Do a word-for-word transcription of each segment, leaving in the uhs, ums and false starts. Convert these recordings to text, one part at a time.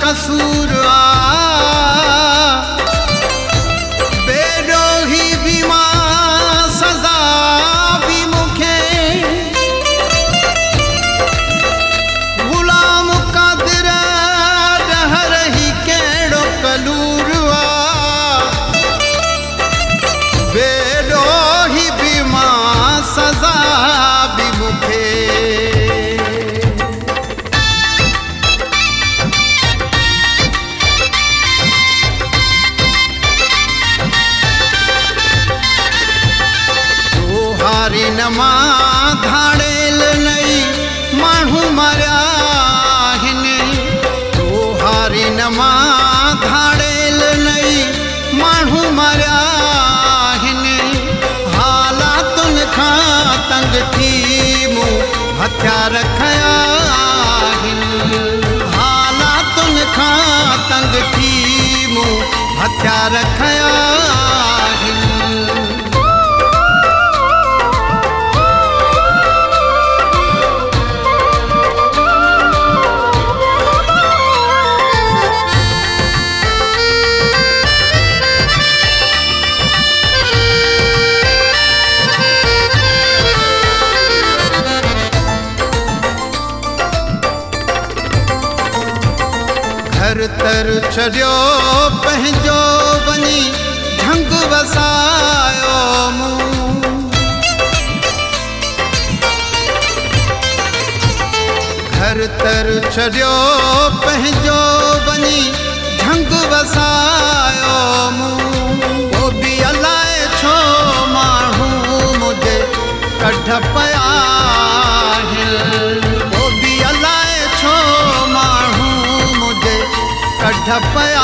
कसूर आ बेडोही भी मां सजा भी मुखे गुलाम कादिर डहर ही केड़ो कलूर आ बेडोही भी मां सजा भी मुखे नमा धाड़ेल नई माण्हू मरिया हिन तोहारी नमा धाड़ेल नई माण्हू मरिया हिन हालातुन खां तंग थी मूं हथियार खया हिन हालातुन खां तंग थी मूं हथियार खया हिन घर तर छड़ियो पंहिंजो वञी झंग वसायो मूं घर तर छड़ियो पंहिंजो वञी झंग वसायो मूं पोइ बि अलाए छो माण्हू मुंहिंजे कढ पिया आहिनि पोइ बि अलाए छो माण्हू कढ पिया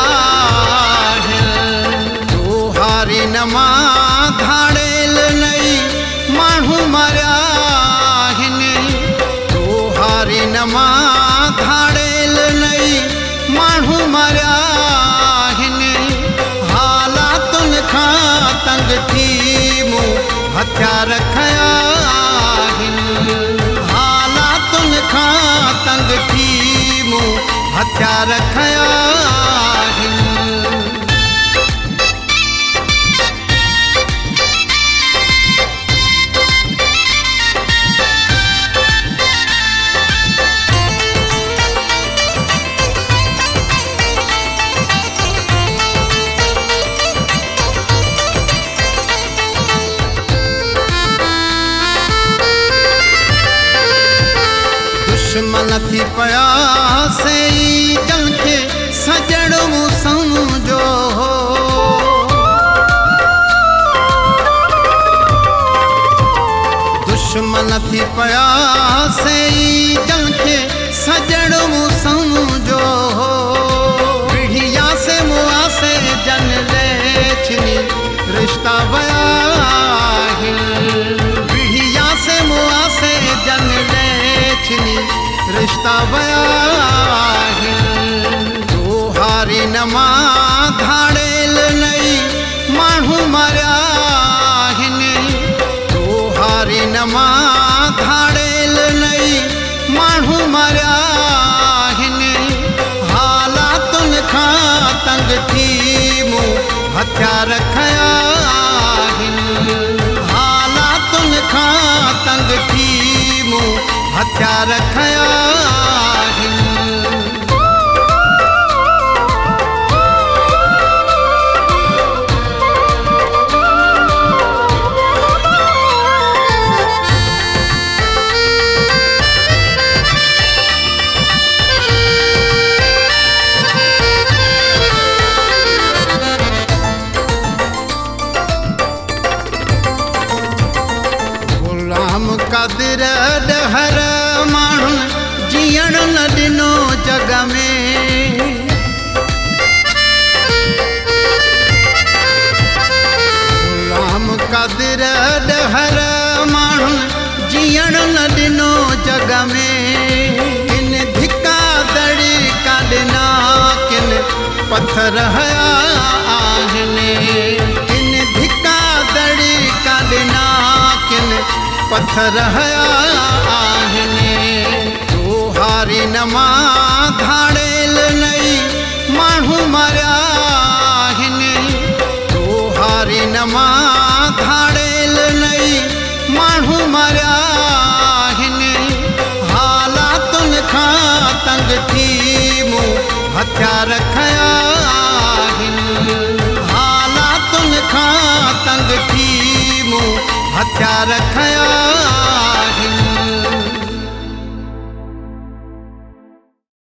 तोहारी नमा धाड़ेल नई माण्हू मरिया हिन तोहारी नमा धाड़ेल नई माण्हू मरिया हिन हालातुन खां तंग थी मूं हथियार खया हिन हालातुन खां तंग थी मूं हथियार खया हिन दुश्मन थी पया से जन के सजड़ मूं समझो दुश्मन थी पया से जन के सजड़ मूं समझो पीढ़िया से मुआ से जन ले छिनी रिश्ता वया पीढ़िया से मुआ से जन ले छिनी रिश्ता वया तोहारी नमा धाड़ेल नई माण्हू मरिया हिन तोहारी नमा धाड़ेल नई माण्हू मरिया हिन हालातुन खां तंग थी मूं हथियार खया हिन हालातुन खां तंग थी मूं हथियार खया हिन गुलाम कादिर डहर माण्हू जीअण न ॾिनो जग में गुलाम कादिर डहर माण्हू जीअण न ॾिनो जग में किन धिका दड़ी का ॾिना किन पत्थर हया आहिनि किन धिका दड़ी का ॾिना किन पत्थर हया आहिनि तोहारी नमा धाड़ेल नई मां धाड़ेल नई माण्हू मरिया आहिनि हालातुनि खां तंग थी मूं हथियार खया आहिनि हालातुनि खां तंग थी मूं हथियार खया